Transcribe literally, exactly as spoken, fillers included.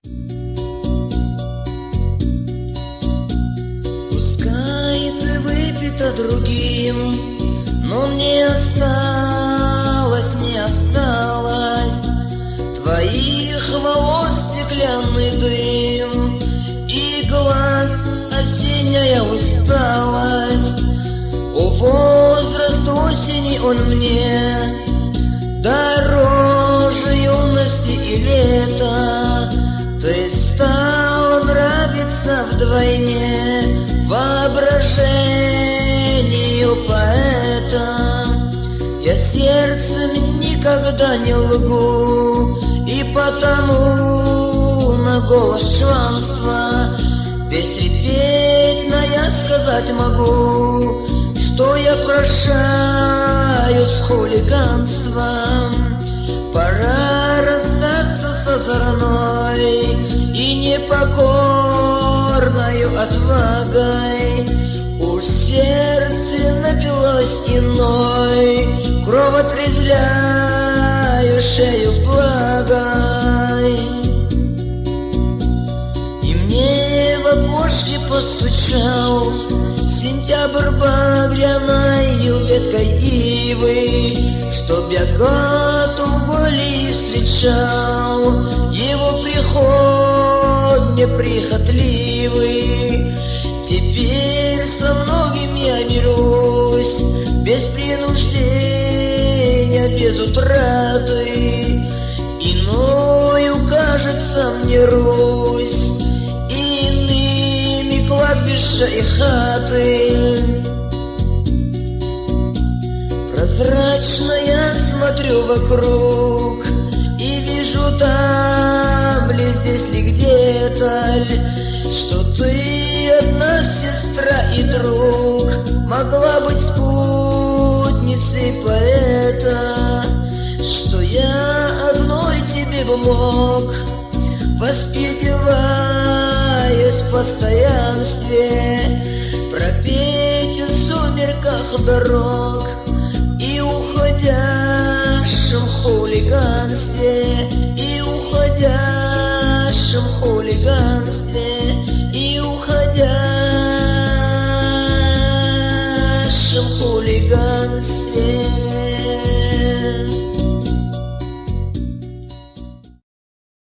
Пускай ты выпита другим, но мне осталось, не осталось твоих волос стеклянный дым и глаз осенняя усталость. О, возраст осени, он мне дороже юности и лета. Ты стал нравиться вдвойне воображению поэта. Я сердцем никогда не лгу, и потому на голос чванства бестрепетно я сказать могу, что я прощаю с хулиганством. Пора расстаться с озорной и непокорною отвагой. Уж сердце напилось иной, кровотрезвляющею влагой. И мне в окошке постучал сентябрь багряною веткой ивы, чтоб я готов были встречал его приход неприхотливый. Теперь со многим я мирусь без принуждения, без утраты. Иною кажется мне Русь, иными кладбища и хаты. Прозрачно я смотрю вокруг и вижу, там ли, здесь ли где-то, что ты одна сестра и друг могла быть спутницей поэта, что я одной тебе бы мог, воспеваясь в постоянстве, пропеть о сумерках дорог и уходящем хулиганстве, и уходящем хулиганстве, и уходящем хулиганстве.